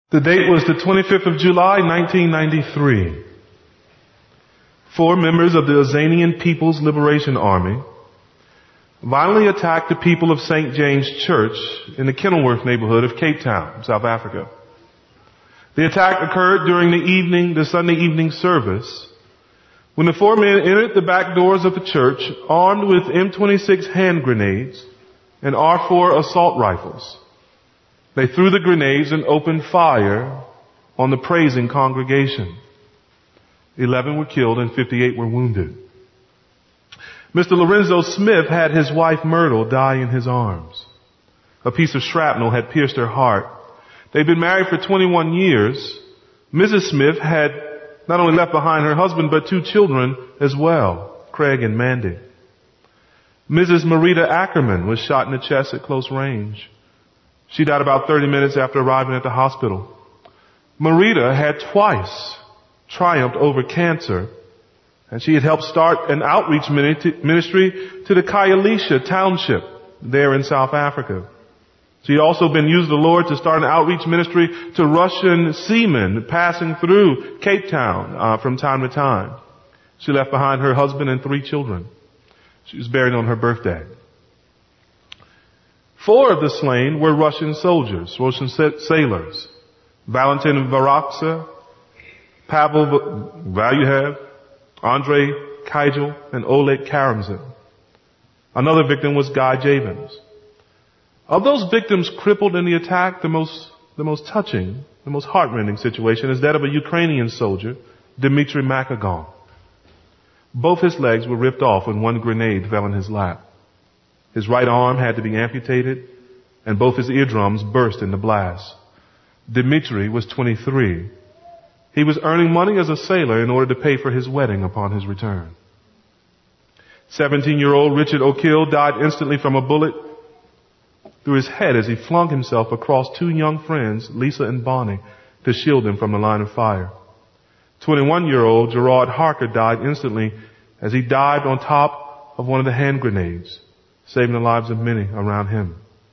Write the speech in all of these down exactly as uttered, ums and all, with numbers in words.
The date was the twenty-fifth of July, nineteen ninety-three. Four members of the Azanian People's Liberation Army violently attacked the people of Saint James Church in the Kenilworth neighborhood of Cape Town, South Africa. The attack occurred during the evening, the Sunday evening service, when the four men entered the back doors of the church armed with M twenty-six hand grenades and R four assault rifles. They threw the grenades and opened fire on the praising congregation. Eleven were killed and fifty-eight were wounded. Mister Lorenzo Smith had his wife Myrtle die in his arms. A piece of shrapnel had pierced her heart. They'd been married for twenty-one years. Missus Smith had not only left behind her husband, but two children as well, Craig and Mandy. Missus Marita Ackerman was shot in the chest at close range. She died about thirty minutes after arriving at the hospital. Marita had twice triumphed over cancer, and she had helped start an outreach ministry to the Khayelitsha township there in South Africa. She had also been used of the Lord to start an outreach ministry to Russian seamen passing through Cape Town uh, from time to time. She left behind her husband and three children. She was buried on her birthday. Four of the slain were Russian soldiers, Russian sailors. Valentin Varaksa, Pavel Valuyev, Andrei Kygel, and Oleg Karamzin. Another victim was Guy Javins. Of those victims crippled in the attack, the most, the most touching, the most heartrending situation is that of a Ukrainian soldier, Dmitry Makagon. Both his legs were ripped off when one grenade fell in his lap. His right arm had to be amputated, and both his eardrums burst in the blast. Dmitry was twenty-three. He was earning money as a sailor in order to pay for his wedding upon his return. seventeen-year-old Richard O'Kill died instantly from a bullet through his head as he flung himself across two young friends, Lisa and Bonnie, to shield them from the line of fire. twenty-one-year-old Gerard Harker died instantly as he dived on top of one of the hand grenades, saving the lives of many around him.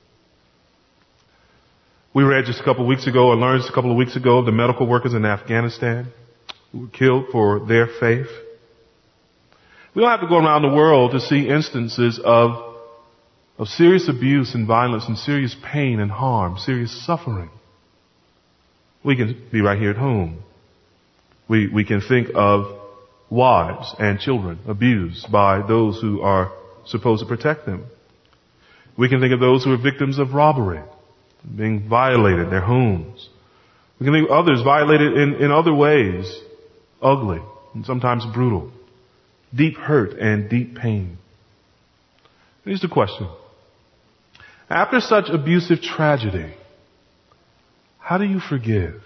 We read just a couple of weeks ago, or learned just a couple of weeks ago, of the medical workers in Afghanistan who were killed for their faith. We don't have to go around the world to see instances of, of serious abuse and violence and serious pain and harm, serious suffering. We can be right here at home. We, we can think of wives and children abused by those who are supposed to protect them. We can think of those who are victims of robbery, being violated in their homes. We can think of others violated in, in other ways, ugly and sometimes brutal, deep hurt and deep pain. Here's the question. After such abusive tragedy, how do you forgive?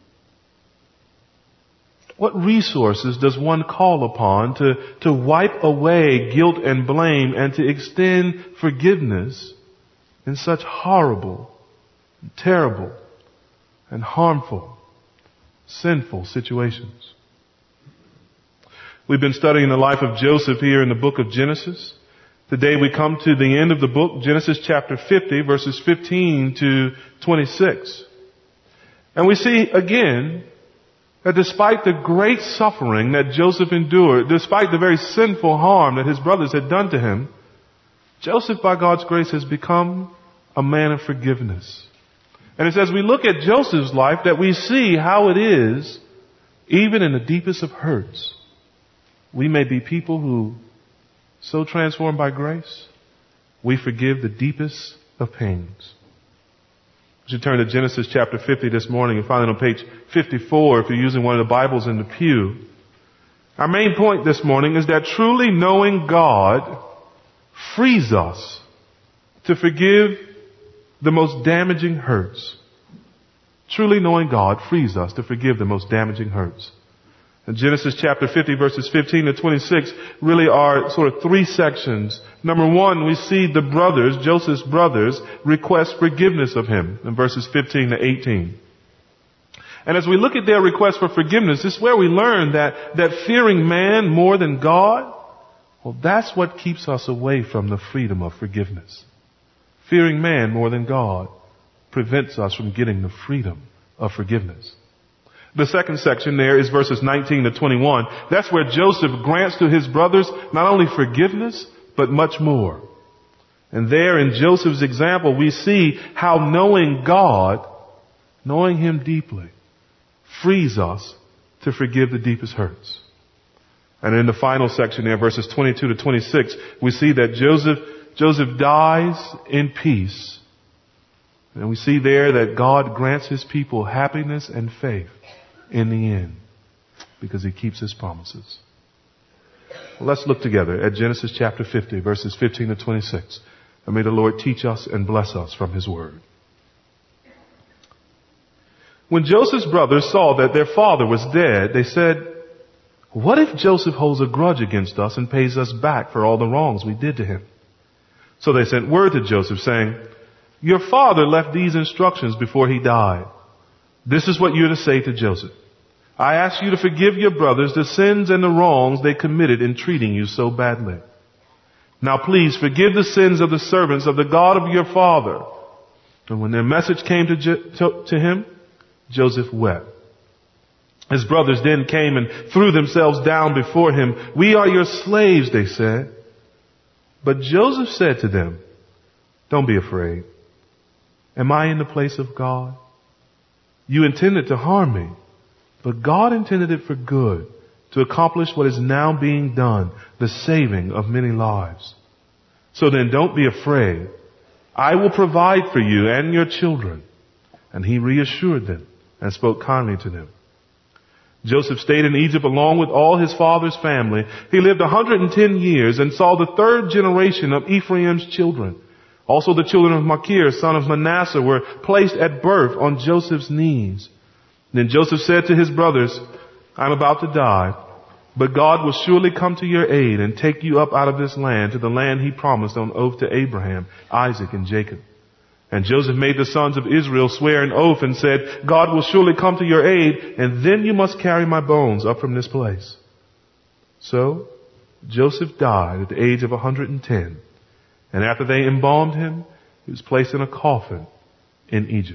What resources does one call upon to, to wipe away guilt and blame and to extend forgiveness in such horrible, terrible, and harmful, sinful situations? We've been studying the life of Joseph here in the book of Genesis. Today we come to the end of the book, Genesis chapter fifty, verses fifteen to twenty-six. And we see again that despite the great suffering that Joseph endured, despite the very sinful harm that his brothers had done to him, Joseph, by God's grace, has become a man of forgiveness. And it's as we look at Joseph's life that we see how it is, even in the deepest of hurts, we may be people who, so transformed by grace, we forgive the deepest of pains. You should turn to Genesis chapter fifty this morning and find it on page fifty-four if you're using one of the Bibles in the pew. Our main point this morning is that truly knowing God frees us to forgive the most damaging hurts. Truly knowing God frees us to forgive the most damaging hurts. And Genesis chapter fifty verses fifteen to twenty-six really are sort of three sections. Number one, we see the brothers, Joseph's brothers, request forgiveness of him in verses fifteen to eighteen. And as we look at their request for forgiveness, this is where we learn that, that fearing man more than God, well, that's what keeps us away from the freedom of forgiveness. Fearing man more than God prevents us from getting the freedom of forgiveness. The second section there is verses nineteen to twenty-one. That's where Joseph grants to his brothers not only forgiveness, but much more. And there in Joseph's example, we see how knowing God, knowing Him deeply, frees us to forgive the deepest hurts. And in the final section there, verses twenty-two to twenty-six, we see that Joseph, Joseph dies in peace. And we see there that God grants His people happiness and faith in the end, because He keeps His promises. Well, let's look together at Genesis chapter fifty, verses fifteen to twenty-six. And may the Lord teach us and bless us from His word. When Joseph's brothers saw that their father was dead, they said, "What if Joseph holds a grudge against us and pays us back for all the wrongs we did to him?" So they sent word to Joseph saying, "Your father left these instructions before he died. This is what you're to say to Joseph. I ask you to forgive your brothers the sins and the wrongs they committed in treating you so badly. Now please forgive the sins of the servants of the God of your father." And when their message came to, to, to him, Joseph wept. His brothers then came and threw themselves down before him. "We are your slaves," they said. But Joseph said to them, "Don't be afraid. Am I in the place of God? You intended to harm me, but God intended it for good, to accomplish what is now being done, the saving of many lives. So then don't be afraid. I will provide for you and your children." And he reassured them and spoke kindly to them. Joseph stayed in Egypt along with all his father's family. He lived one hundred ten years and saw the third generation of Ephraim's children. Also the children of Machir, son of Manasseh, were placed at birth on Joseph's knees. Then Joseph said to his brothers, "I'm about to die, but God will surely come to your aid and take you up out of this land to the land He promised on oath to Abraham, Isaac, and Jacob." And Joseph made the sons of Israel swear an oath and said, "God will surely come to your aid, and then you must carry my bones up from this place." So Joseph died at the age of one hundred ten. And after they embalmed him, he was placed in a coffin in Egypt.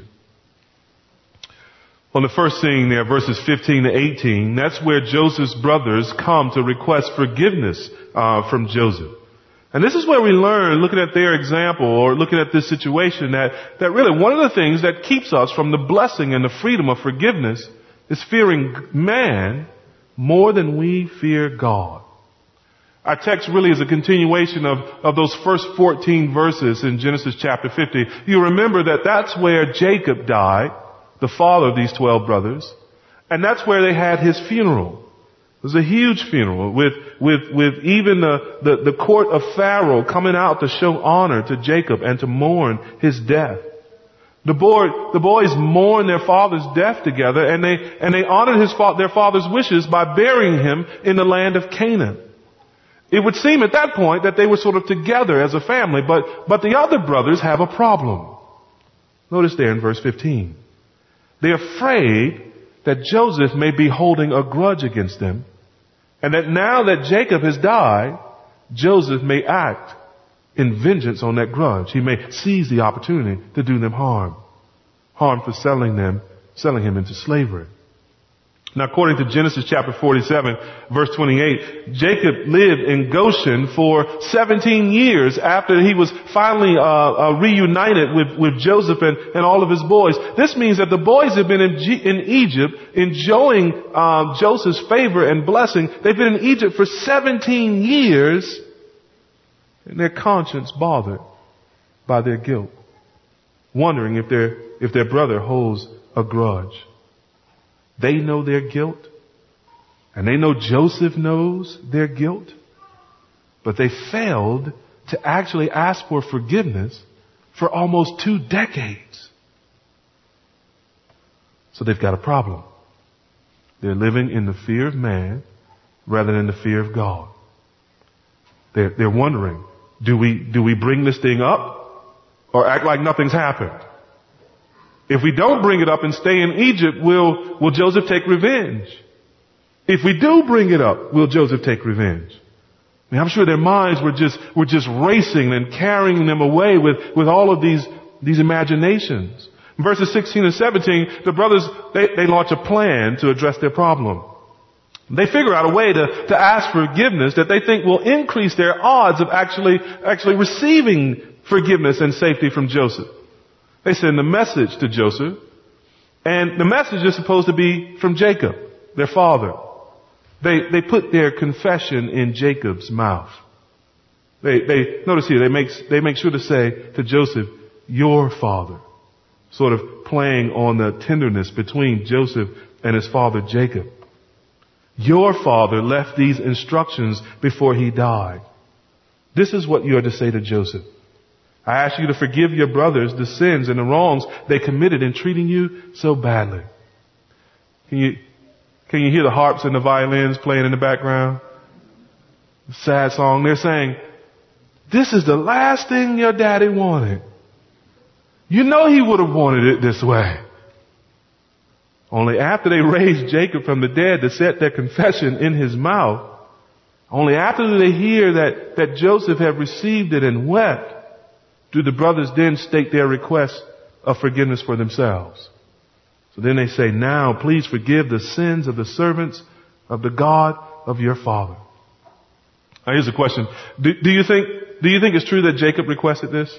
On the first scene there, verses fifteen to eighteen, that's where Joseph's brothers come to request forgiveness uh, from Joseph. And this is where we learn, looking at their example or looking at this situation, that, that really one of the things that keeps us from the blessing and the freedom of forgiveness is fearing man more than we fear God. Our text really is a continuation of, of those first fourteen verses in Genesis chapter fifty. You remember that that's where Jacob died, the father of these twelve brothers, and that's where they had his funeral. It was a huge funeral with, with, with even the, the, the court of Pharaoh coming out to show honor to Jacob and to mourn his death. The boy, the boys mourned their father's death together, and they, and they honored his, their father's wishes by burying him in the land of Canaan. It would seem at that point that they were sort of together as a family, but, but the other brothers have a problem. Notice there in verse fifteen. They're afraid that Joseph may be holding a grudge against them, and that now that Jacob has died, Joseph may act in vengeance on that grudge. He may seize the opportunity to do them harm. Harm for selling them, selling him into slavery. Now, according to Genesis chapter forty-seven, verse twenty-eight, Jacob lived in Goshen for seventeen years after he was finally uh, uh, reunited with, with Joseph and, and all of his boys. This means that the boys have been in, G- in Egypt enjoying uh, Joseph's favor and blessing. They've been in Egypt for seventeen years, and their conscience bothered by their guilt, wondering if their if their brother holds a grudge. They know their guilt, and they know Joseph knows their guilt, but they failed to actually ask for forgiveness for almost two decades. So they've got a problem. They're living in the fear of man rather than the fear of God. They're, they're wondering, do we, do we bring this thing up or act like nothing's happened? If we don't bring it up and stay in Egypt, will, will Joseph take revenge? If we do bring it up, will Joseph take revenge? I mean, I'm sure their minds were just, were just racing and carrying them away with, with all of these, these imaginations. In verses sixteen and seventeen, the brothers, they, they launch a plan to address their problem. They figure out a way to, to ask forgiveness that they think will increase their odds of actually, actually receiving forgiveness and safety from Joseph. They send a message to Joseph, and the message is supposed to be from Jacob, their father. They, they put their confession in Jacob's mouth. They, they, notice here, they make, they make sure to say to Joseph, your father, sort of playing on the tenderness between Joseph and his father Jacob. Your father left these instructions before he died. This is what you are to say to Joseph. I ask you to forgive your brothers the sins and the wrongs they committed in treating you so badly. Can you, can you hear the harps and the violins playing in the background? Sad song. They're saying, this is the last thing your daddy wanted. You know he would have wanted it this way. Only after they raised Jacob from the dead to set their confession in his mouth, only after they hear that, that Joseph had received it and wept, do the brothers then state their request of forgiveness for themselves. So then they say, now please forgive the sins of the servants of the God of your father. Now here's a question. Do, do you think, do you think it's true that Jacob requested this?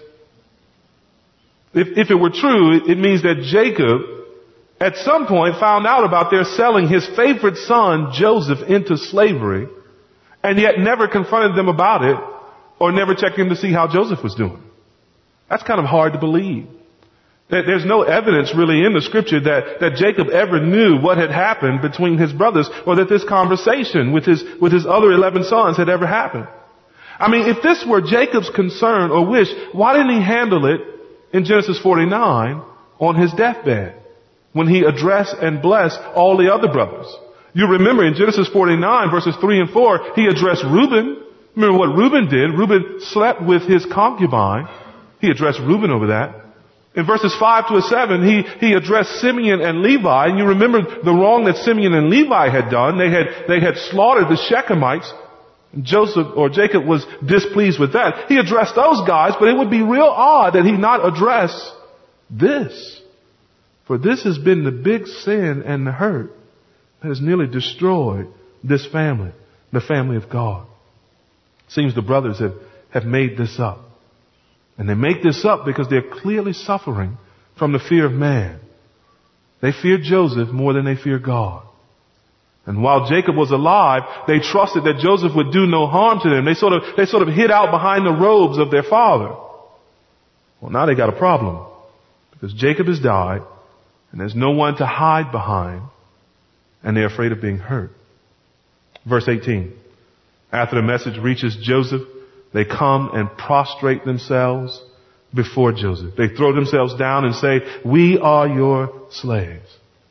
If, if it were true, it, it means that Jacob at some point found out about their selling his favorite son, Joseph, into slavery, and yet never confronted them about it or never checked in to see how Joseph was doing. That's kind of hard to believe. That there's no evidence really in the scripture that, that Jacob ever knew what had happened between his brothers or that this conversation with his, with his other eleven sons had ever happened. I mean, if this were Jacob's concern or wish, why didn't he handle it in Genesis forty-nine on his deathbed when he addressed and blessed all the other brothers? You remember in Genesis forty-nine verses three and four, he addressed Reuben. Remember what Reuben did? Reuben slept with his concubine. He addressed Reuben over that. In verses five to seven, he, he addressed Simeon and Levi. And you remember the wrong that Simeon and Levi had done. They had, they had slaughtered the Shechemites. Joseph or Jacob was displeased with that. He addressed those guys, but it would be real odd that he not address this. For this has been the big sin and the hurt that has nearly destroyed this family, the family of God. Seems the brothers have, have made this up. And they make this up because they're clearly suffering from the fear of man. They fear Joseph more than they fear God. And while Jacob was alive, they trusted that Joseph would do no harm to them. They sort of, they sort of hid out behind the robes of their father. Well, now they got a problem because Jacob has died and there's no one to hide behind and they're afraid of being hurt. Verse eighteen. After the message reaches Joseph, they come and prostrate themselves before Joseph. They throw themselves down and say, we are your slaves.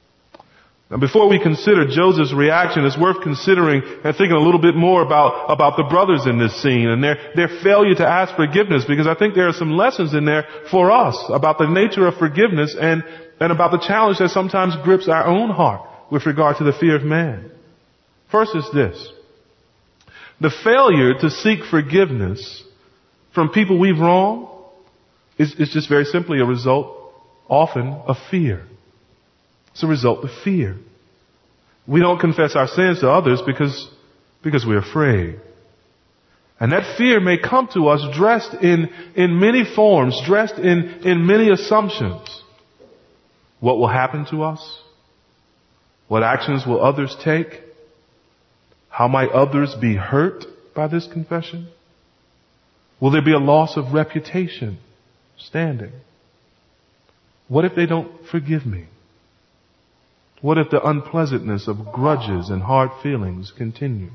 Now before we consider Joseph's reaction, it's worth considering and thinking a little bit more about, about the brothers in this scene and their, their failure to ask forgiveness, because I think there are some lessons in there for us about the nature of forgiveness and, and about the challenge that sometimes grips our own heart with regard to the fear of man. First is this. The failure to seek forgiveness from people we've wronged is, is just very simply a result, often, of fear. It's a result of fear. We don't confess our sins to others because, because we're afraid. And that fear may come to us dressed in, in many forms, dressed in, in many assumptions. What will happen to us? What actions will others take? How might others be hurt by this confession? Will there be a loss of reputation, standing? What if they don't forgive me? What if the unpleasantness of grudges and hard feelings continue?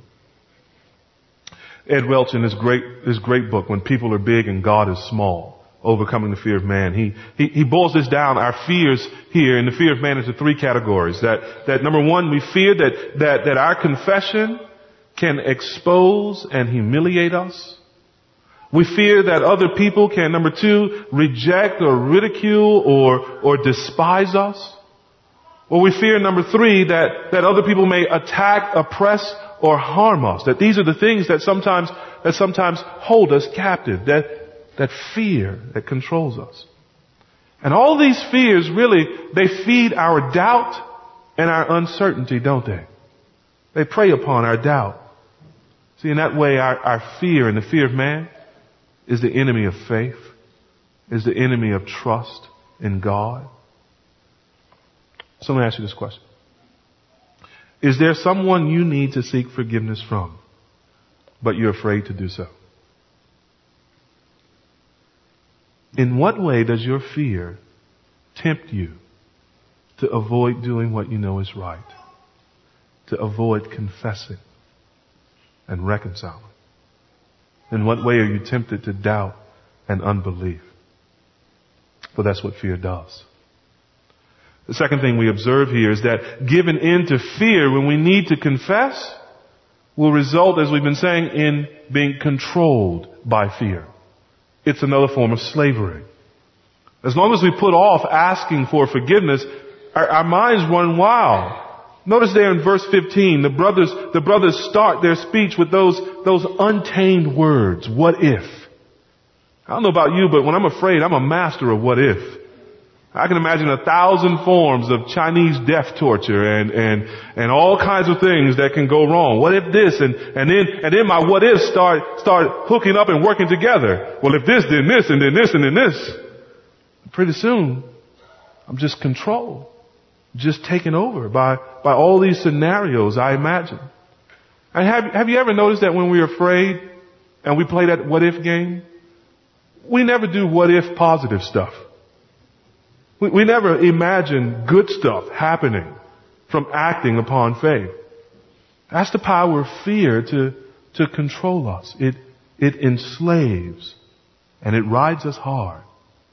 Ed Welch in his great, his great book, When People Are Big and God Is Small, Overcoming the Fear of Man, he, he, he boils this down, our fears here in the fear of man, into three categories. That, that number one, we fear that, that, that our confession can expose and humiliate us. We fear that other people can, number two, reject or ridicule or, or despise us. Or we fear, number three, that, that other people may attack, oppress, or harm us. That these are the things that sometimes, that sometimes hold us captive. That, that fear that controls us. And all these fears really, they feed our doubt and our uncertainty, don't they? They prey upon our doubt. See, in that way, our, our fear and the fear of man is the enemy of faith, is the enemy of trust in God. So let me ask you this question. Is there someone you need to seek forgiveness from, but you're afraid to do so? In what way does your fear tempt you to avoid doing what you know is right, to avoid confessing and reconciling? In what way are you tempted to doubt and unbelief? For that's what fear does. The second thing we observe here is that giving in to fear when we need to confess will result, as we've been saying, in being controlled by fear. It's another form of slavery. As long as we put off asking for forgiveness, our, our minds run wild. Notice there in verse fifteen, the brothers, the brothers start their speech with those, those untamed words. What if? I don't know about you, but when I'm afraid, I'm a master of what if. I can imagine a thousand forms of Chinese death torture and, and, and all kinds of things that can go wrong. What if this? And, and then, and then my what ifs start, start hooking up and working together. Well, if this, then this, and then this, and then this. Pretty soon, I'm just controlled, just taken over by, by all these scenarios I imagine. And have, have you ever noticed that when we're afraid and we play that what if game, we never do what if positive stuff. We, we never imagine good stuff happening from acting upon faith. That's the power of fear to, to control us. It, it enslaves and it rides us hard.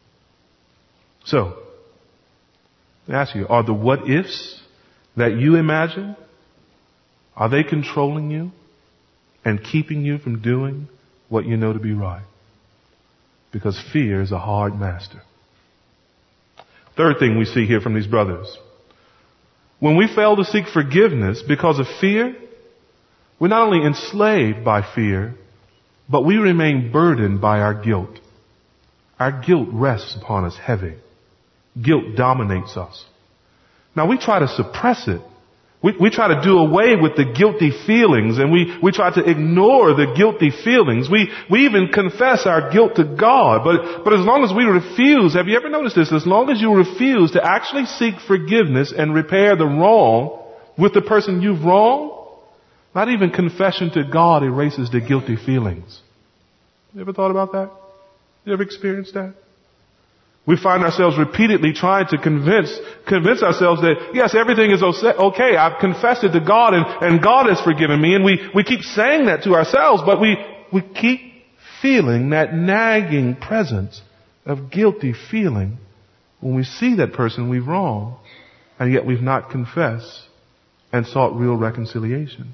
So, let me ask you, are the what ifs that you imagine, are they controlling you and keeping you from doing what you know to be right? Because fear is a hard master. Third thing we see here from these brothers. When we fail to seek forgiveness because of fear, we're not only enslaved by fear, but we remain burdened by our guilt. Our guilt rests upon us heavy. Guilt dominates us. Now we try to suppress it. We, we try to do away with the guilty feelings, and we, we try to ignore the guilty feelings. We, we even confess our guilt to God. But, but as long as we refuse, have you ever noticed this? As long as you refuse to actually seek forgiveness and repair the wrong with the person you've wronged, not even confession to God erases the guilty feelings. You ever thought about that? You ever experienced that? We find ourselves repeatedly trying to convince, convince ourselves that, yes, everything is okay. I've confessed it to God and, and God has forgiven me. And we, we keep saying that to ourselves, but we, we keep feeling that nagging presence of guilty feeling when we see that person we've wronged, and yet we've not confessed and sought real reconciliation.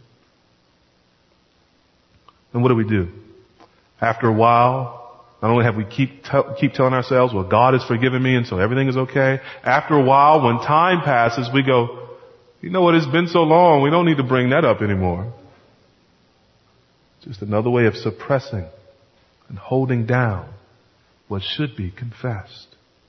And what do we do? After a while, not only have we keep t- keep telling ourselves, well, God has forgiven me and so everything is okay. After a while, when time passes, we go, you know what, it's been so long, we don't need to bring that up anymore. Just another way of suppressing and holding down what should be confessed.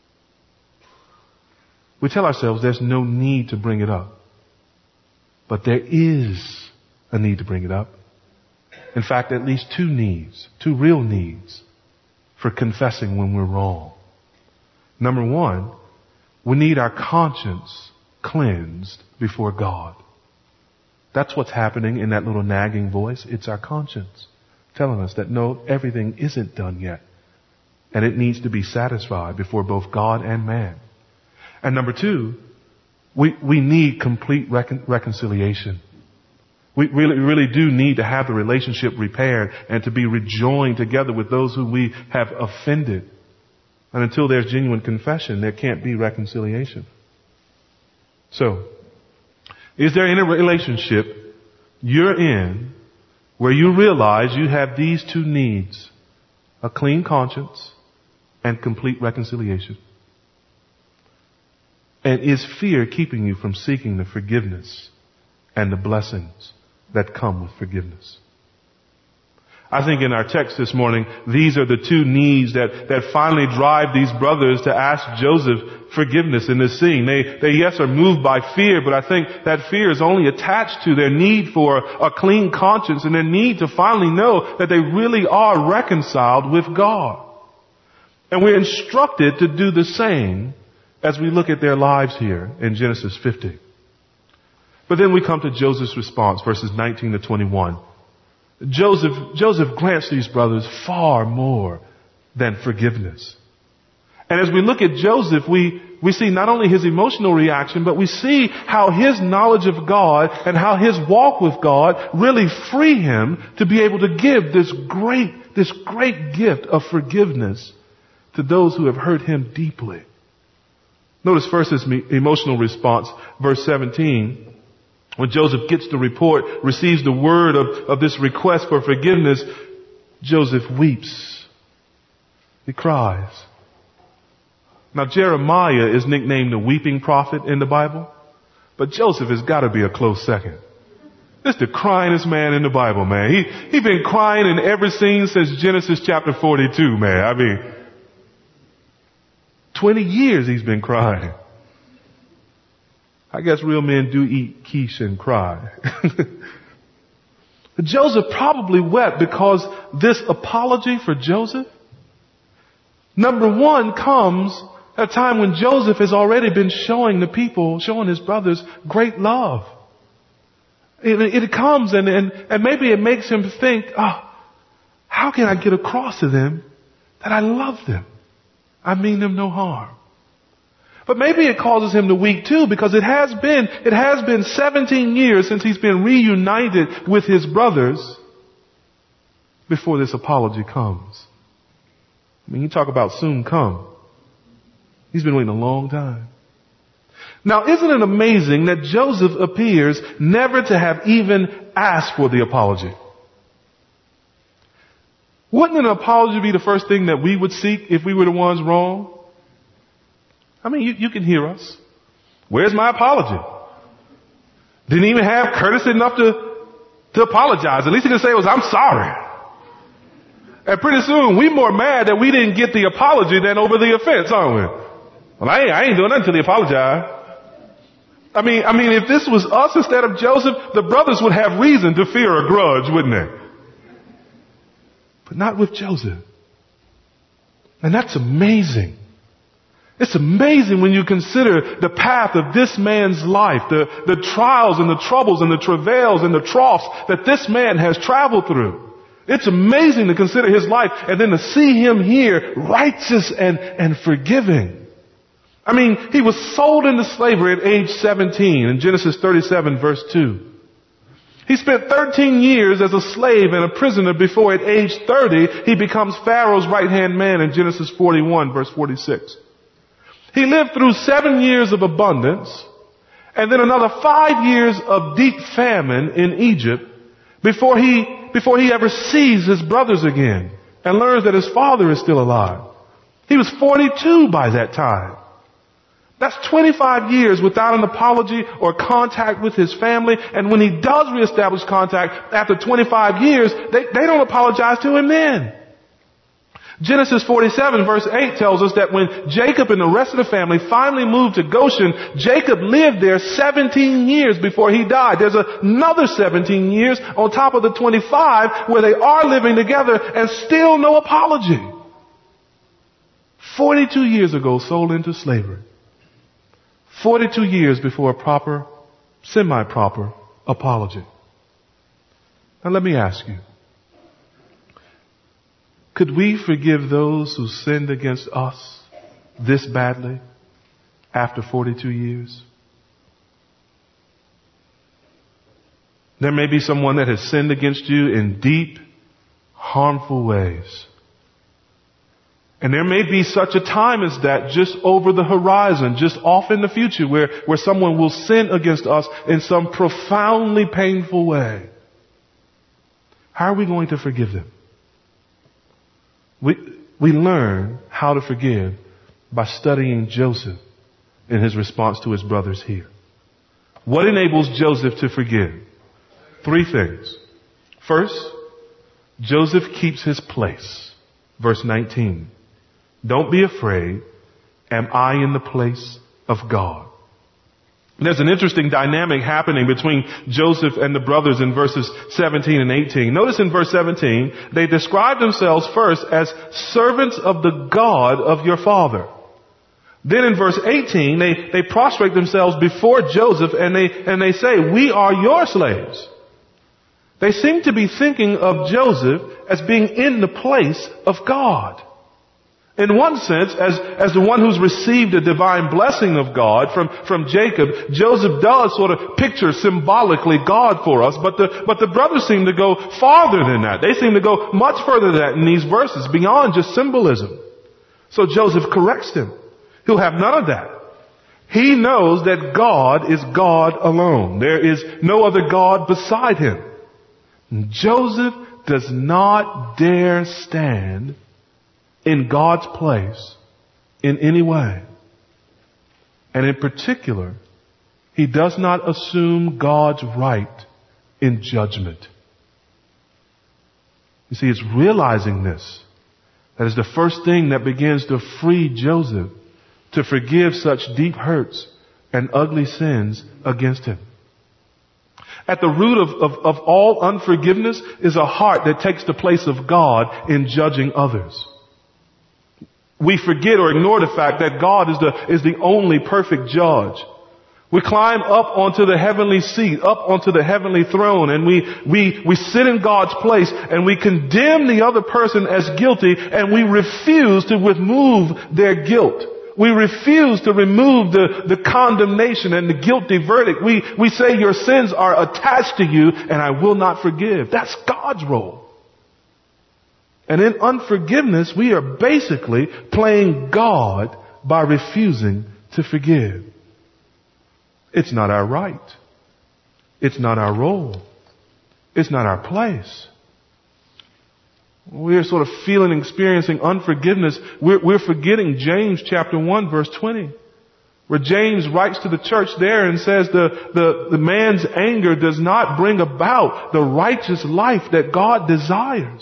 We tell ourselves there's no need to bring it up. But there is a need to bring it up. In fact, at least two needs, two real needs for confessing when we're wrong. Number one, we need our conscience cleansed before God. That's what's happening in that little nagging voice. It's our conscience telling us that no, everything isn't done yet. And it needs to be satisfied before both God and man. And number two, we, we need complete recon- reconciliation. We really, really do need to have the relationship repaired and to be rejoined together with those who we have offended. And until there's genuine confession, there can't be reconciliation. So, is there any relationship you're in where you realize you have these two needs, a clean conscience and complete reconciliation? And is fear keeping you from seeking the forgiveness and the blessings that come with forgiveness? I think in our text this morning, these are the two needs that, that finally drive these brothers to ask Joseph forgiveness in this scene. They, they yes are moved by fear, but I think that fear is only attached to their need for a clean conscience and their need to finally know that they really are reconciled with God. And we're instructed to do the same as we look at their lives here in Genesis fifty. But then we come to Joseph's response, verses nineteen to twenty-one. Joseph, Joseph grants these brothers far more than forgiveness. And as we look at Joseph, we, we see not only his emotional reaction, but we see how his knowledge of God and how his walk with God really free him to be able to give this great, this great gift of forgiveness to those who have hurt him deeply. Notice first his emotional response, verse seventeen. When Joseph gets the report, receives the word of, of this request for forgiveness, Joseph weeps. He cries. Now Jeremiah is nicknamed the weeping prophet in the Bible, but Joseph has got to be a close second. This is the cryingest man in the Bible, man. He, he been crying in every scene since Genesis chapter forty-two, man. I mean, twenty years he's been crying. I guess real men do eat quiche and cry. Joseph probably wept because this apology for Joseph, number one, comes at a time when Joseph has already been showing the people, showing his brothers great love. It, it comes and, and, and maybe it makes him think, oh, how can I get across to them that I love them? I mean them no harm. But maybe it causes him to weep too, because it has been, it has been seventeen years since he's been reunited with his brothers before this apology comes. I mean, you talk about soon come. He's been waiting a long time. Now, isn't it amazing that Joseph appears never to have even asked for the apology? Wouldn't an apology be the first thing that we would seek if we were the ones wrong? I mean, you, you can hear us. Where's my apology? Didn't even have courtesy enough to, to apologize. At least he can say was, I'm sorry. And pretty soon we're more mad that we didn't get the apology than over the offense, aren't we? Well, I ain't, I ain't doing nothing until he apologized. I mean, I mean, if this was us instead of Joseph, the brothers would have reason to fear a grudge, wouldn't they? But not with Joseph. And that's amazing. It's amazing when you consider the path of this man's life, the, the trials and the troubles and the travails and the troughs that this man has traveled through. It's amazing to consider his life and then to see him here righteous and, and forgiving. I mean, he was sold into slavery at age seventeen in Genesis thirty-seven verse two. He spent thirteen years as a slave and a prisoner before at age thirty he becomes Pharaoh's right-hand man in Genesis forty-one verse forty-six. He lived through seven years of abundance and then another five years of deep famine in Egypt before he, before he ever sees his brothers again and learns that his father is still alive. He was forty-two by that time. That's twenty-five years without an apology or contact with his family. And when he does reestablish contact after twenty-five years, they, they don't apologize to him then. Genesis forty-seven verse eight tells us that when Jacob and the rest of the family finally moved to Goshen, Jacob lived there seventeen years before he died. There's another seventeen years on top of the twenty-five where they are living together and still no apology. forty-two years ago, sold into slavery. forty-two years before a proper, semi-proper apology. Now let me ask you. Could we forgive those who sinned against us this badly after forty-two years? There may be someone that has sinned against you in deep, harmful ways. And there may be such a time as that just over the horizon, just off in the future where, where someone will sin against us in some profoundly painful way. How are we going to forgive them? We, we learn how to forgive by studying Joseph in his response to his brothers here. What enables Joseph to forgive? Three things. First, Joseph keeps his place. Verse nineteen. Don't be afraid. Am I in the place of God? There's an interesting dynamic happening between Joseph and the brothers in verses seventeen and eighteen. Notice in verse seventeen, they describe themselves first as servants of the God of your father. Then in verse eighteen, they, they prostrate themselves before Joseph and they, and they say, we are your slaves. They seem to be thinking of Joseph as being in the place of God. In one sense, as, as the one who's received a divine blessing of God from, from Jacob, Joseph does sort of picture symbolically God for us, but the, but the brothers seem to go farther than that. They seem to go much further than that in these verses, beyond just symbolism. So Joseph corrects them. He'll have none of that. He knows that God is God alone. There is no other God beside him. And Joseph does not dare stand in God's place in any way. And in particular, he does not assume God's right in judgment. You see, it's realizing this that is the first thing that begins to free Joseph to forgive such deep hurts and ugly sins against him. At the root of, of, of all unforgiveness is a heart that takes the place of God in judging others. We forget or ignore the fact that God is the, is the only perfect judge. We climb up onto the heavenly seat, up onto the heavenly throne, and we, we, we sit in God's place and we condemn the other person as guilty, and we refuse to remove their guilt. We refuse to remove the, the condemnation and the guilty verdict. We, we say your sins are attached to you and I will not forgive. That's God's role. And in unforgiveness, we are basically playing God by refusing to forgive. It's not our right. It's not our role. It's not our place. We're sort of feeling, experiencing unforgiveness. We're, we're forgetting James chapter one verse twenty, where James writes to the church there and says the, the, the man's anger does not bring about the righteous life that God desires.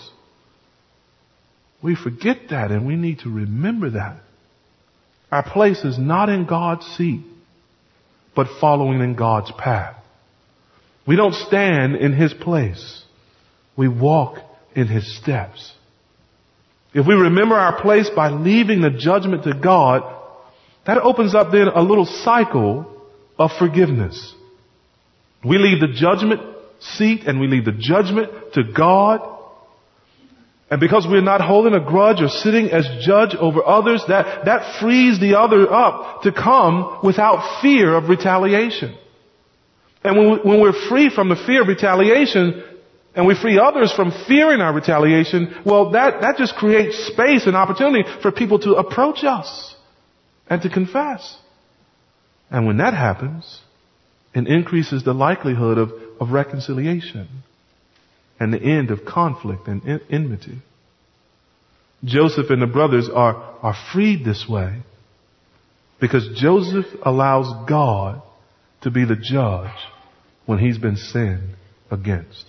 We forget that, and we need to remember that. Our place is not in God's seat, but following in God's path. We don't stand in his place. We walk in his steps. If we remember our place by leaving the judgment to God, that opens up then a little cycle of forgiveness. We leave the judgment seat and we leave the judgment to God. And because we're not holding a grudge or sitting as judge over others, that, that frees the other up to come without fear of retaliation. And when, we, when we're free from the fear of retaliation, and we free others from fearing our retaliation, well, that, that just creates space and opportunity for people to approach us and to confess. And when that happens, it increases the likelihood of, of reconciliation and the end of conflict and en- enmity. Joseph and the brothers are, are freed this way because Joseph allows God to be the judge when he's been sinned against.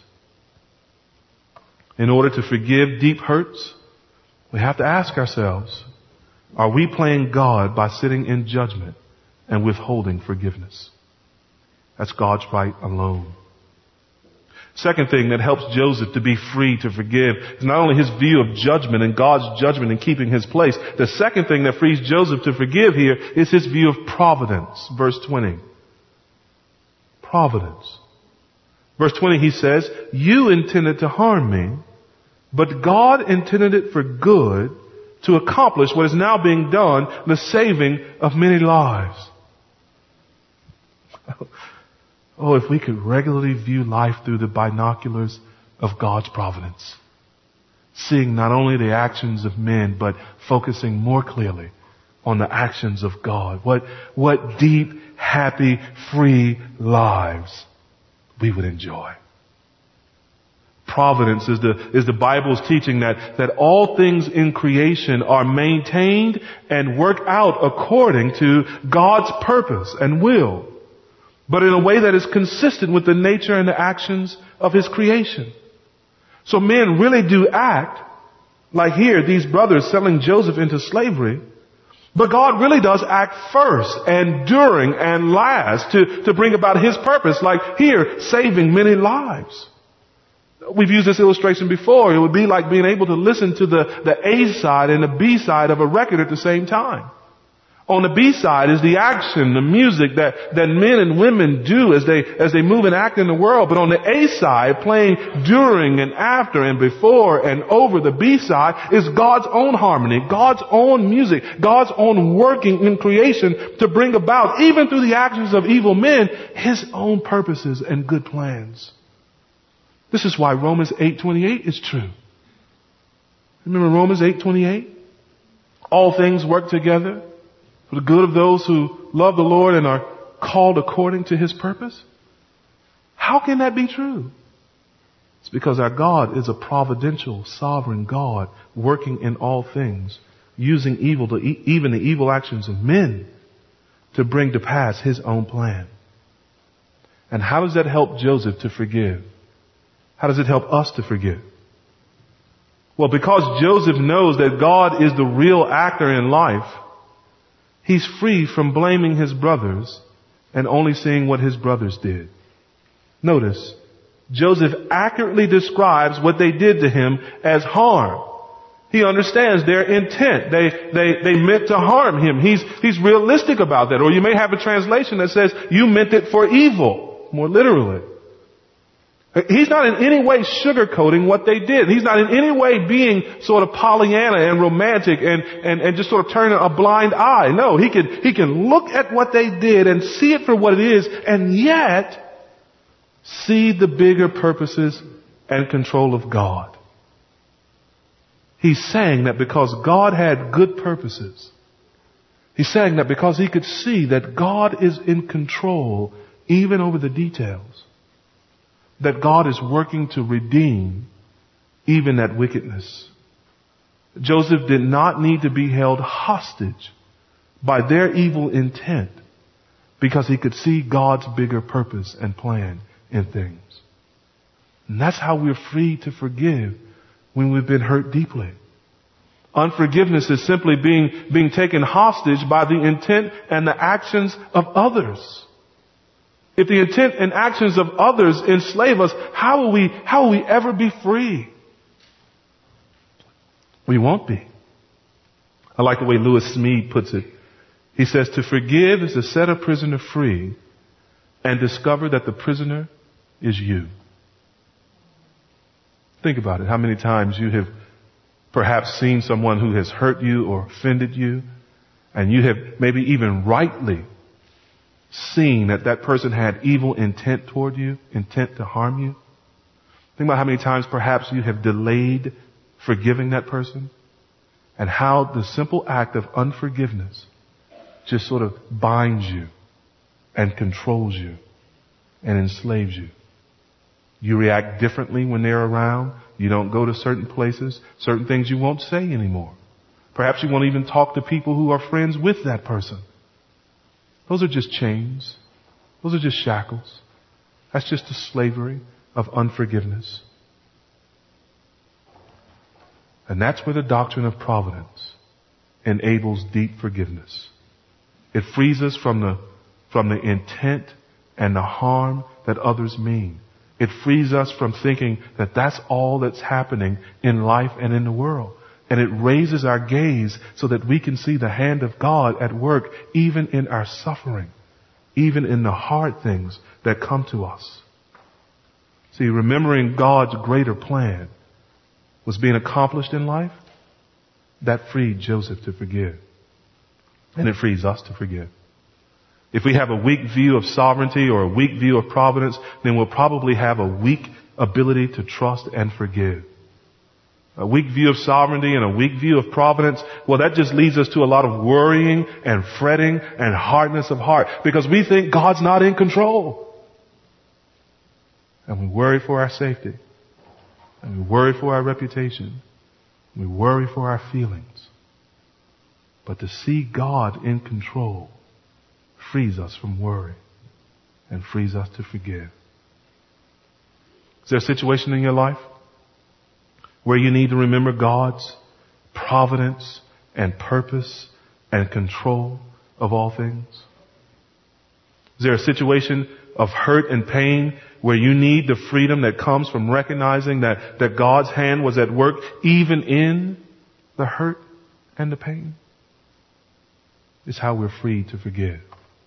In order to forgive deep hurts, we have to ask ourselves, are we playing God by sitting in judgment and withholding forgiveness? That's God's right alone. Second thing that helps Joseph to be free to forgive is not only his view of judgment and God's judgment in keeping his place. The second thing that frees Joseph to forgive here is his view of providence. Verse twenty. Providence. Verse twenty, he says, you intended to harm me, but God intended it for good to accomplish what is now being done, the saving of many lives. Oh, if we could regularly view life through the binoculars of God's providence, seeing not only the actions of men, but focusing more clearly on the actions of God. What, what deep, happy, free lives we would enjoy. Providence is the, is the Bible's teaching that, that all things in creation are maintained and work out according to God's purpose and will, but in a way that is consistent with the nature and the actions of his creation. So men really do act like here, these brothers selling Joseph into slavery. But God really does act first and during and last to, to bring about His purpose, like here, saving many lives. We've used this illustration before. It would be like being able to listen to the, the A side and the B side of a record at the same time. On the B side is the action, the music that, that men and women do as they, as they move and act in the world. But on the A side, playing during and after and before and over the B side is God's own harmony, God's own music, God's own working in creation to bring about, even through the actions of evil men, His own purposes and good plans. This is why Romans eight twenty-eight is true. Remember Romans eight twenty-eight? All things work together for the good of those who love the Lord and are called according to His purpose. How can that be true? It's because our God is a providential, sovereign God working in all things, using evil to e- even the evil actions of men to bring to pass His own plan. And how does that help Joseph to forgive? How does it help us to forgive? Well, because Joseph knows that God is the real actor in life, he's free from blaming his brothers and only seeing what his brothers did. Notice, Joseph accurately describes what they did to him as harm. He understands their intent. They, they, they meant to harm him. He's, he's realistic about that. Or you may have a translation that says, you meant it for evil, more literally. He's not in any way sugarcoating what they did. He's not in any way being sort of Pollyanna and romantic and, and, and just sort of turning a blind eye. No, he can, he can look at what they did and see it for what it is and yet see the bigger purposes and control of God. He's saying that because God had good purposes, he's saying that because he could see that God is in control even over the details, that God is working to redeem even that wickedness. Joseph did not need to be held hostage by their evil intent because he could see God's bigger purpose and plan in things. And that's how we're free to forgive when we've been hurt deeply. Unforgiveness is simply being, being taken hostage by the intent and the actions of others. If the intent and actions of others enslave us, how will we, how will we ever be free? We won't be. I like the way Lewis Smead puts it. He says, to forgive is to set a prisoner free and discover that the prisoner is you. Think about it. How many times you have perhaps seen someone who has hurt you or offended you, and you have maybe even rightly seen that that person had evil intent toward you, intent to harm you. Think about how many times perhaps you have delayed forgiving that person, and how the simple act of unforgiveness just sort of binds you and controls you and enslaves you. You react differently when they're around. You don't go to certain places. Certain things you won't say anymore. Perhaps you won't even talk to people who are friends with that person. Those are just chains. Those are just shackles. That's just the slavery of unforgiveness. And that's where the doctrine of providence enables deep forgiveness. It frees us from the, from the intent and the harm that others mean. It frees us from thinking that that's all that's happening in life and in the world. And it raises our gaze so that we can see the hand of God at work even in our suffering, even in the hard things that come to us. See, remembering God's greater plan was being accomplished in life, that freed Joseph to forgive. And it frees us to forgive. If we have a weak view of sovereignty or a weak view of providence, then we'll probably have a weak ability to trust and forgive. A weak view of sovereignty and a weak view of providence, well, that just leads us to a lot of worrying and fretting and hardness of heart because we think God's not in control. And we worry for our safety. And we worry for our reputation. We worry for our feelings. But to see God in control frees us from worry and frees us to forgive. Is there a situation in your life where you need to remember God's providence and purpose and control of all things? Is there a situation of hurt and pain where you need the freedom that comes from recognizing that, that God's hand was at work even in the hurt and the pain? It's how we're free to forgive.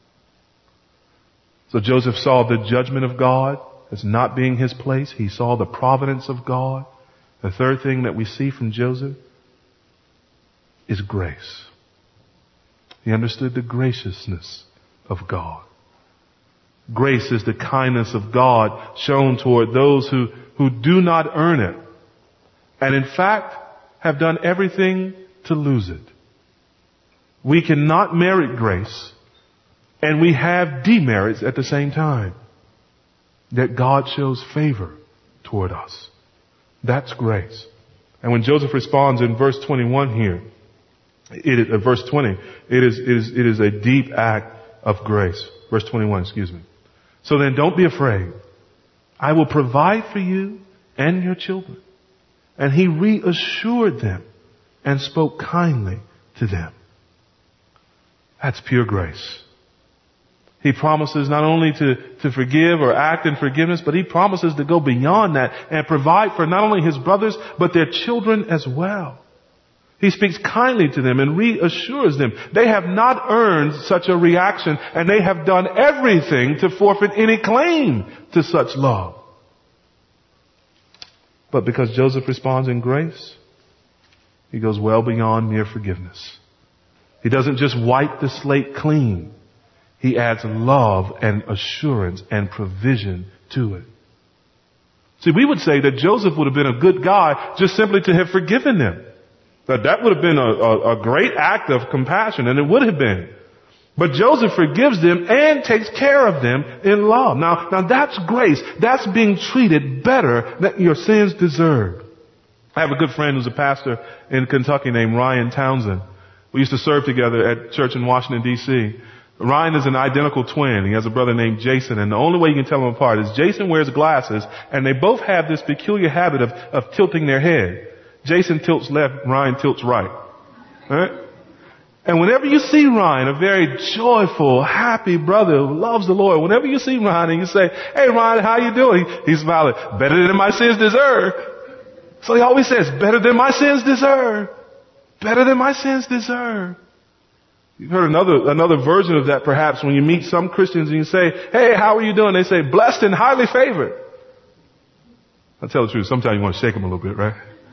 So Joseph saw the judgment of God as not being his place. He saw the providence of God. The third thing that we see from Joseph is grace. He understood the graciousness of God. Grace is the kindness of God shown toward those who, who do not earn it, and in fact have done everything to lose it. We cannot merit grace, and we have demerits at the same time. That God shows favor toward us. That's grace. And when Joseph responds in verse twenty-one here, it is, uh, verse twenty, it is, it is, it is a deep act of grace. Verse twenty-one, excuse me. So then don't be afraid. I will provide for you and your children. And he reassured them and spoke kindly to them. That's pure grace. He promises not only to, to forgive or act in forgiveness, but he promises to go beyond that and provide for not only his brothers, but their children as well. He speaks kindly to them and reassures them. They have not earned such a reaction, and they have done everything to forfeit any claim to such love. But because Joseph responds in grace, he goes well beyond mere forgiveness. He doesn't just wipe the slate clean. He adds love and assurance and provision to it. See, we would say that Joseph would have been a good guy just simply to have forgiven them. That that would have been a, a, a great act of compassion, and it would have been. But Joseph forgives them and takes care of them in love. Now, now that's grace. That's being treated better than your sins deserve. I have a good friend who's a pastor in Kentucky named Ryan Townsend. We used to serve together at church in Washington, D C Ryan is an identical twin. He has a brother named Jason, and the only way you can tell them apart is Jason wears glasses, and they both have this peculiar habit of, of tilting their head. Jason tilts left, Ryan tilts right. All right? And whenever you see Ryan, a very joyful, happy brother who loves the Lord, whenever you see Ryan and you say, "Hey Ryan, how you doing?" He, he's smiling, "Better than my sins deserve." So he always says, "Better than my sins deserve. Better than my sins deserve." You've heard another, another version of that perhaps when you meet some Christians and you say, "Hey, how are you doing?" They say, "Blessed and highly favored." I'll tell the truth. Sometimes you want to shake them a little bit, right?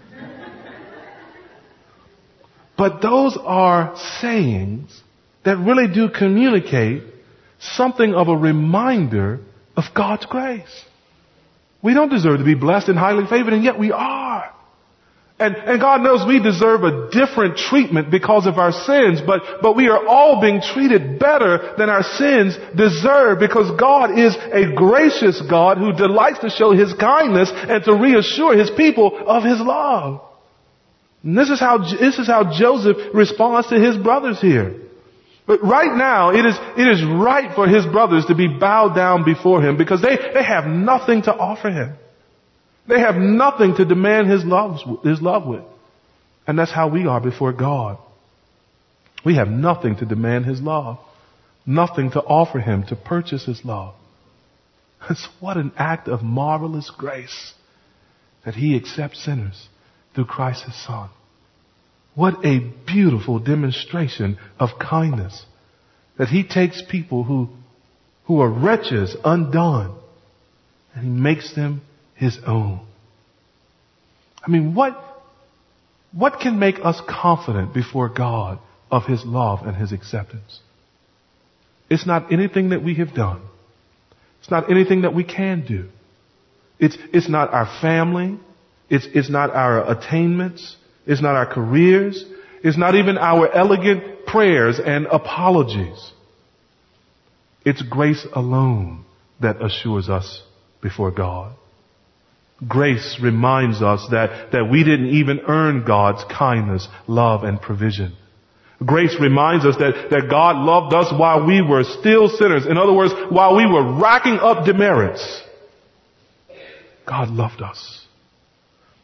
But those are sayings that really do communicate something of a reminder of God's grace. We don't deserve to be blessed and highly favored, and yet we are. And, and God knows we deserve a different treatment because of our sins, but, but we are all being treated better than our sins deserve because God is a gracious God who delights to show His kindness and to reassure His people of His love. And this is how, this is how Joseph responds to his brothers here. But right now, it is, it is right for his brothers to be bowed down before him because they, they have nothing to offer him. They have nothing to demand his love, his love with. And that's how we are before God. We have nothing to demand his love. Nothing to offer him to purchase his love. It's what an act of marvelous grace that he accepts sinners through Christ his Son. What a beautiful demonstration of kindness that he takes people who, who are wretches undone and he makes them his own. I mean, what, what can make us confident before God of his love and his acceptance? It's not anything that we have done. It's not anything that we can do. It's, it's not our family. It's, it's not our attainments. It's not our careers. It's not even our elegant prayers and apologies. It's grace alone that assures us before God. Grace reminds us that, that we didn't even earn God's kindness, love, and provision. Grace reminds us that, that God loved us while we were still sinners. In other words, while we were racking up demerits. God loved us.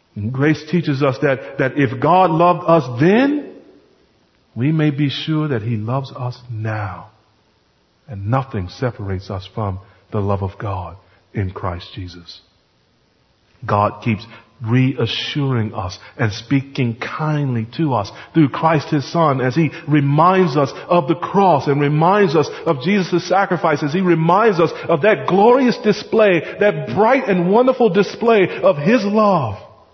And grace teaches us that, that if God loved us then, we may be sure that He loves us now. And nothing separates us from the love of God in Christ Jesus. God keeps reassuring us and speaking kindly to us through Christ His Son as He reminds us of the cross and reminds us of Jesus' sacrifice, as He reminds us of that glorious display, that bright and wonderful display of His love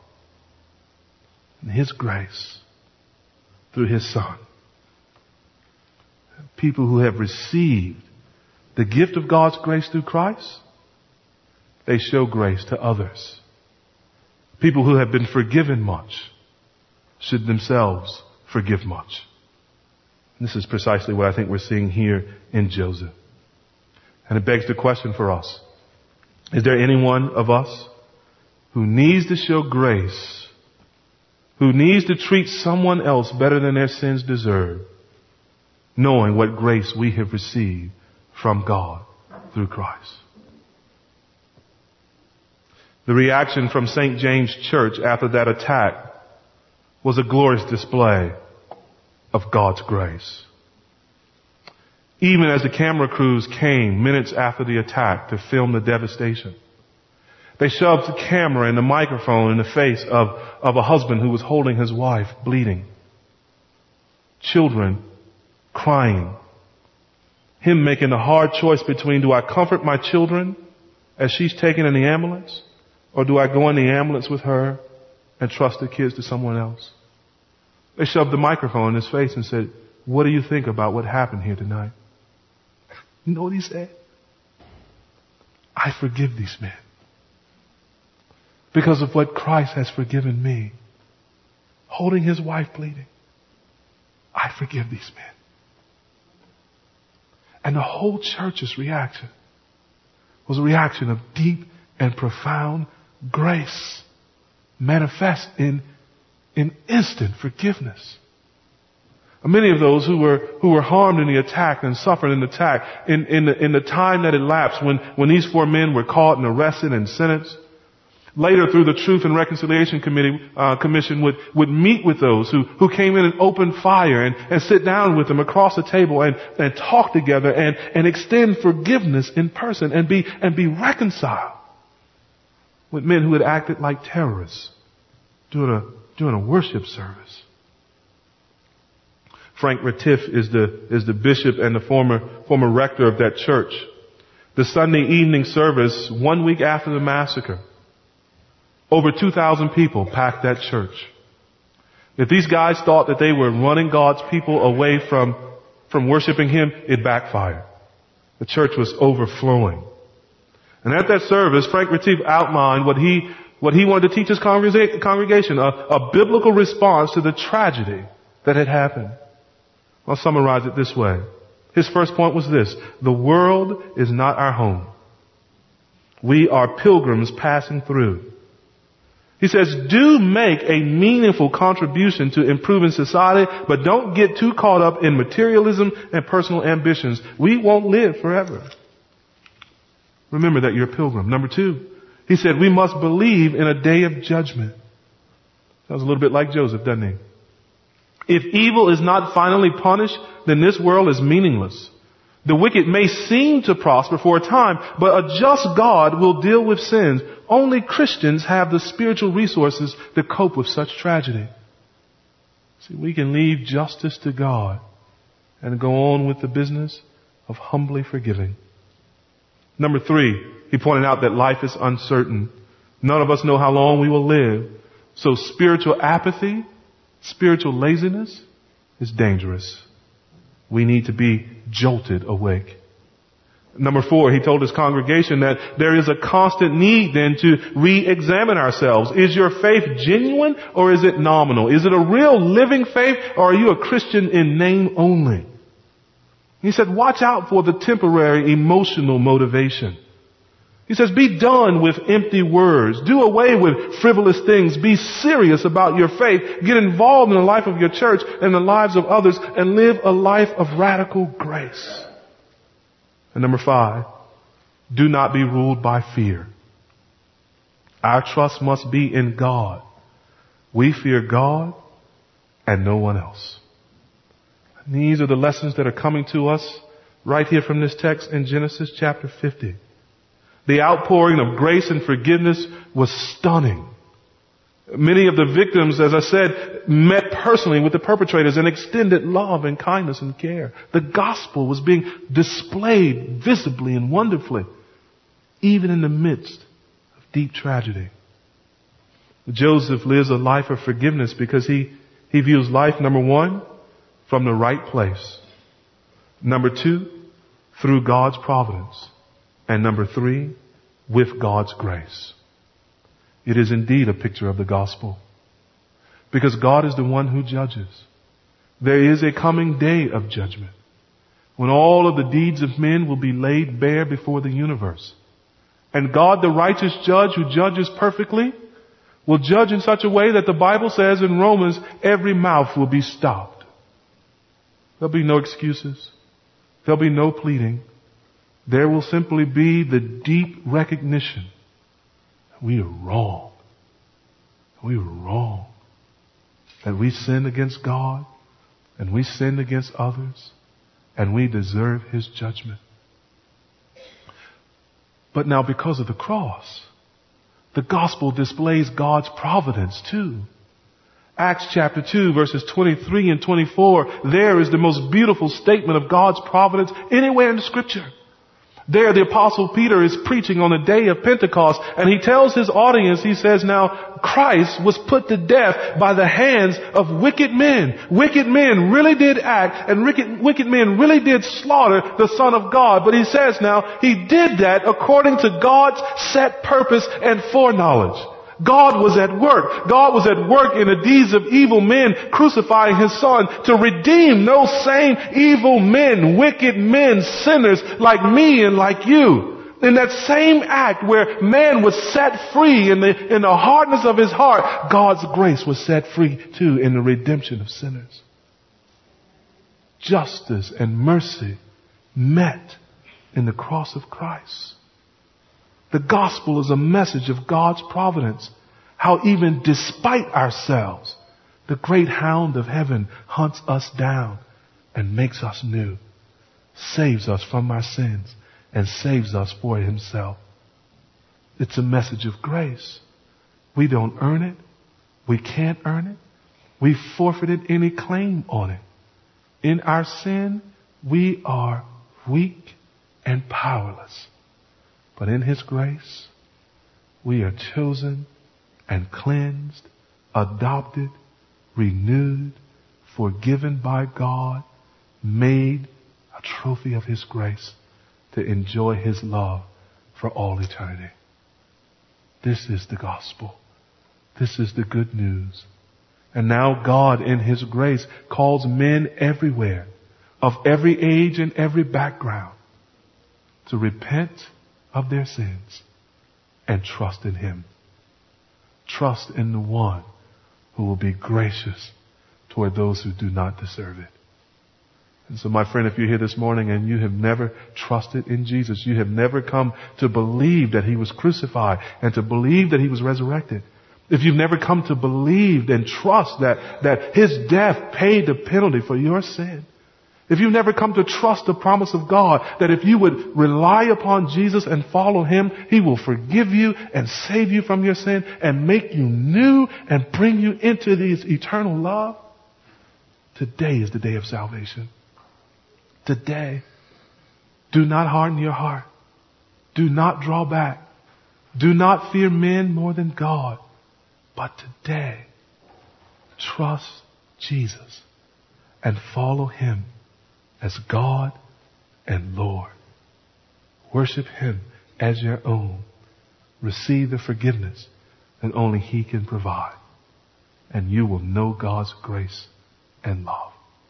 and His grace through His Son. People who have received the gift of God's grace through Christ, they show grace to others. People who have been forgiven much should themselves forgive much. And this is precisely what I think we're seeing here in Joseph. And it begs the question for us. Is there any one of us who needs to show grace, who needs to treat someone else better than their sins deserve, knowing what grace we have received from God through Christ? The reaction from Saint James Church after that attack was a glorious display of God's grace. Even as the camera crews came minutes after the attack to film the devastation, they shoved the camera and the microphone in the face of, of a husband who was holding his wife bleeding. Children crying. Him making the hard choice between, do I comfort my children as she's taken in the ambulance, or do I go in the ambulance with her and trust the kids to someone else? They shoved the microphone in his face and said, what do you think about what happened here tonight? You know what he said? I forgive these men because of what Christ has forgiven me. Holding his wife bleeding. I forgive these men. And the whole church's reaction was a reaction of deep and profound grace manifest in, in instant forgiveness. Many of those who were, who were harmed in the attack and suffered in the attack, in, in the, in the time that elapsed when, when these four men were caught and arrested and sentenced, later through the Truth and Reconciliation Committee, uh, Commission would, would meet with those who, who came in and opened fire and, and sit down with them across the table and, and talk together and, and extend forgiveness in person and be, and be reconciled with men who had acted like terrorists during a, during a worship service. Frank Retief is the, is the bishop and the former, former rector of that church. The Sunday evening service, one week after the massacre, over two thousand people packed that church. If these guys thought that they were running God's people away from, from worshiping Him, it backfired. The church was overflowing. And at that service, Frank Retief outlined what he, what he wanted to teach his congregation, a, a biblical response to the tragedy that had happened. I'll summarize it this way. His first point was this: the world is not our home. We are pilgrims passing through. He says, do make a meaningful contribution to improving society, but don't get too caught up in materialism and personal ambitions. We won't live forever. Remember that you're a pilgrim. Number two, he said, we must believe in a day of judgment. Sounds a little bit like Joseph, doesn't he? If evil is not finally punished, then this world is meaningless. The wicked may seem to prosper for a time, but a just God will deal with sins. Only Christians have the spiritual resources to cope with such tragedy. See, we can leave justice to God and go on with the business of humbly forgiving. Number three, he pointed out that life is uncertain. None of us know how long we will live. So spiritual apathy, spiritual laziness is dangerous. We need to be jolted awake. Number four, he told his congregation that there is a constant need then to re-examine ourselves. Is your faith genuine or is it nominal? Is it a real living faith or are you a Christian in name only? He said, watch out for the temporary emotional motivation. He says, be done with empty words. Do away with frivolous things. Be serious about your faith. Get involved in the life of your church and the lives of others and live a life of radical grace. And number five, do not be ruled by fear. Our trust must be in God We fear God and no one else. And these are the lessons that are coming to us right here from this text in Genesis chapter fifty. The outpouring of grace and forgiveness was stunning. Many of the victims, as I said, met personally with the perpetrators and extended love and kindness and care. The gospel was being displayed visibly and wonderfully, even in the midst of deep tragedy. Joseph lives a life of forgiveness because he, he views life, number one, from the right place. Number two, through God's providence. And number three, with God's grace. It is indeed a picture of the gospel. Because God is the one who judges. There is a coming day of judgment when all of the deeds of men will be laid bare before the universe. And God, the righteous judge who judges perfectly, will judge in such a way that the Bible says in Romans, every mouth will be stopped. There'll be no excuses. There'll be no pleading. There will simply be the deep recognition that we are wrong. We were wrong. That we sinned against God and we sinned against others and we deserve His judgment. But now because of the cross, the gospel displays God's providence too. Acts chapter two verses twenty-three and twenty-four, there is the most beautiful statement of God's providence anywhere in the scripture. There the apostle Peter is preaching on the day of Pentecost and he tells his audience, he says, now Christ was put to death by the hands of wicked men. Wicked men really did act and wicked, wicked men really did slaughter the Son of God. But he says now he did that according to God's set purpose and foreknowledge. God was at work. God was at work in the deeds of evil men, crucifying His Son to redeem those same evil men, wicked men, sinners like me and like you. In that same act where man was set free in the, in the hardness of his heart, God's grace was set free too in the redemption of sinners. Justice and mercy met in the cross of Christ. The gospel is a message of God's providence. How even despite ourselves, the great hound of heaven hunts us down and makes us new, saves us from our sins and saves us for Himself. It's a message of grace. We don't earn it. We can't earn it. We forfeited any claim on it. In our sin, we are weak and powerless. But in His grace, we are chosen and cleansed, adopted, renewed, forgiven by God, made a trophy of His grace to enjoy His love for all eternity. This is the gospel. This is the good news. And now God in His grace calls men everywhere, of every age and every background, to repent of their sins and trust in Him. Trust in the one who will be gracious toward those who do not deserve it. And so my friend, if you're here this morning and you have never trusted in Jesus, you have never come to believe that He was crucified and to believe that He was resurrected. If you've never come to believe and trust that, that His death paid the penalty for your sin, if you've never come to trust the promise of God that if you would rely upon Jesus and follow Him, He will forgive you and save you from your sin and make you new and bring you into His eternal love, today is the day of salvation. Today. Do not harden your heart. Do not draw back. Do not fear men more than God. But today, trust Jesus and follow Him as God and Lord. Worship Him as your own. Receive the forgiveness that only He can provide. And you will know God's grace and love.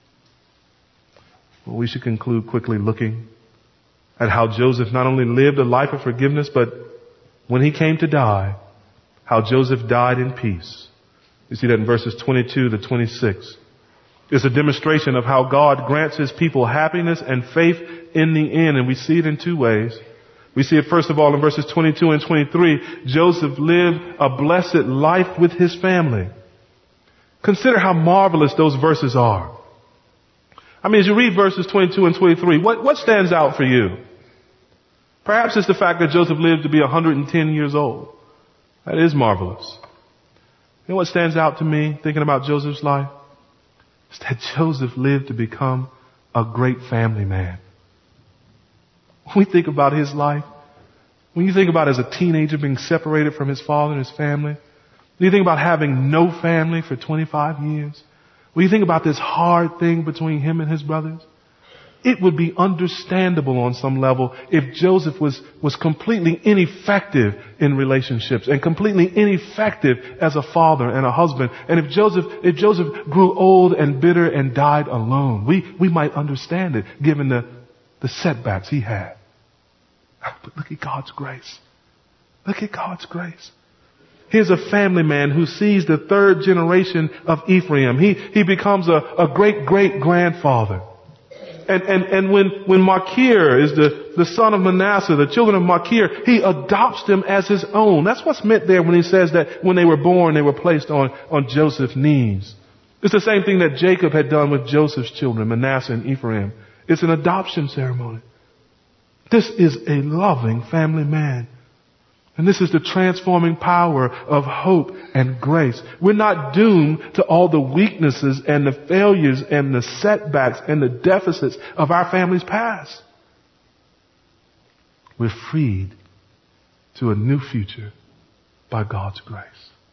Well, we should conclude quickly looking at how Joseph not only lived a life of forgiveness, but when he came to die, how Joseph died in peace. You see that in verses twenty-two to twenty-six. It's a demonstration of how God grants His people happiness and faith in the end. And we see it in two ways. We see it first of all in verses twenty-two and twenty-three. Joseph lived a blessed life with his family. Consider how marvelous those verses are. I mean, as you read verses twenty-two and twenty-three, what, what stands out for you? Perhaps it's the fact that Joseph lived to be one hundred ten years old. That is marvelous. You know what stands out to me thinking about Joseph's life? It's that Joseph lived to become a great family man. When we think about his life, when you think about as a teenager being separated from his father and his family, when you think about having no family for twenty-five years, when you think about this hard thing between him and his brothers, it would be understandable on some level if Joseph was, was completely ineffective in relationships and completely ineffective as a father and a husband. And if Joseph, if Joseph grew old and bitter and died alone, we, we might understand it given the, the setbacks he had. But look at God's grace. Look at God's grace. Here's a family man who sees the third generation of Ephraim. He, he becomes a, a great great grandfather. And, and, and when, when Machir is the, the son of Manasseh, the children of Machir, he adopts them as his own. That's what's meant there when he says that when they were born, they were placed on, on Joseph's knees. It's the same thing that Jacob had done with Joseph's children, Manasseh and Ephraim. It's an adoption ceremony. This is a loving family man. And this is the transforming power of hope and grace. We're not doomed to all the weaknesses and the failures and the setbacks and the deficits of our family's past. We're freed to a new future by God's grace.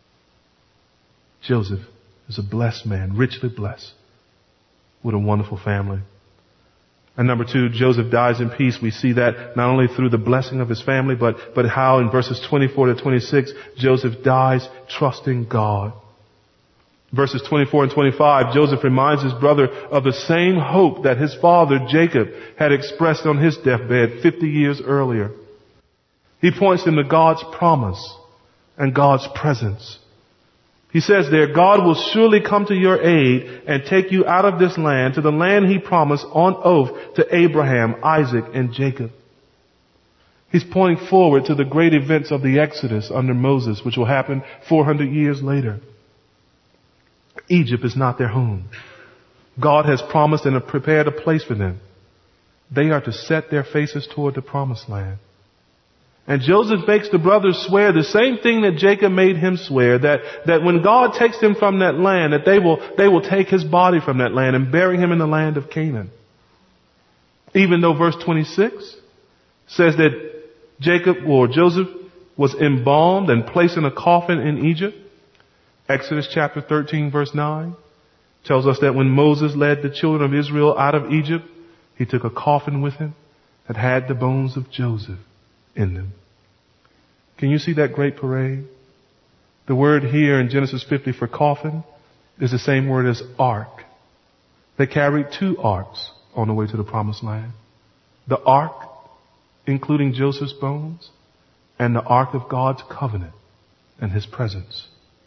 Joseph is a blessed man, richly blessed, with a wonderful family. And number two, Joseph dies in peace. We see that not only through the blessing of his family, but, but how in verses twenty-four to twenty-six, Joseph dies trusting God. Verses twenty-four and twenty-five, Joseph reminds his brother of the same hope that his father Jacob had expressed on his deathbed fifty years earlier. He points him to God's promise and God's presence. He says there, God will surely come to your aid and take you out of this land to the land he promised on oath to Abraham, Isaac, and Jacob. He's pointing forward to the great events of the Exodus under Moses, which will happen four hundred years later. Egypt is not their home. God has promised and prepared a place for them. They are to set their faces toward the promised land. And Joseph makes the brothers swear the same thing that Jacob made him swear, that, that when God takes them from that land, that they will, they will take his body from that land and bury him in the land of Canaan. Even though verse twenty-six says that Jacob or Joseph was embalmed and placed in a coffin in Egypt, Exodus chapter thirteen verse nine tells us that when Moses led the children of Israel out of Egypt, he took a coffin with him that had the bones of Joseph in them. Can you see that great parade? The word here in Genesis fifty for coffin is the same word as ark. They carried two arks on the way to the promised land. The ark, including Joseph's bones, and the ark of God's covenant and his presence.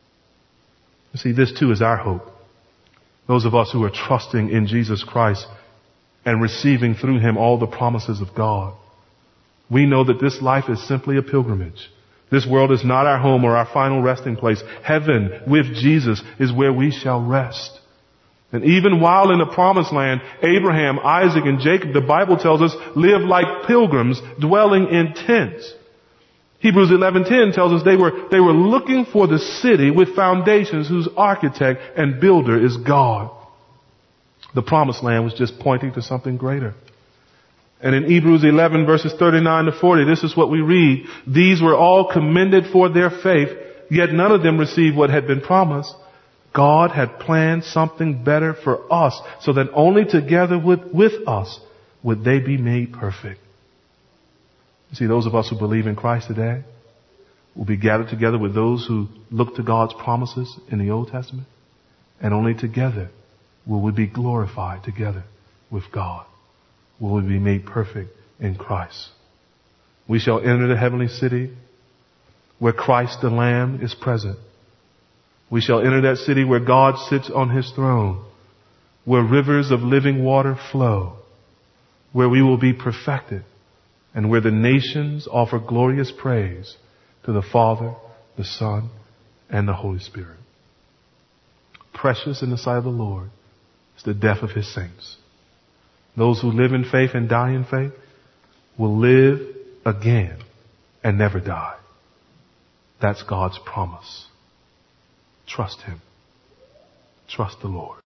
You see, this too is our hope. Those of us who are trusting in Jesus Christ and receiving through him all the promises of God. We know that this life is simply a pilgrimage. This world is not our home or our final resting place. Heaven with Jesus is where we shall rest. And even while in the promised land, Abraham, Isaac, and Jacob, the Bible tells us, live like pilgrims dwelling in tents. Hebrews eleven ten tells us they were, they were looking for the city with foundations whose architect and builder is God. The promised land was just pointing to something greater. And in Hebrews eleven verses thirty-nine to forty, this is what we read. These were all commended for their faith, yet none of them received what had been promised. God had planned something better for us, so that only together with, with us would they be made perfect. You see, those of us who believe in Christ today will be gathered together with those who look to God's promises in the Old Testament, and only together will we be glorified together with God. Will we be made perfect in Christ. We shall enter the heavenly city where Christ the Lamb is present. We shall enter that city where God sits on his throne, where rivers of living water flow, where we will be perfected, and where the nations offer glorious praise to the Father, the Son, and the Holy Spirit. precious in the sight of the Lord is the death of his saints. Those who live in faith and die in faith will live again and never die. That's God's promise. Trust him. Trust the Lord.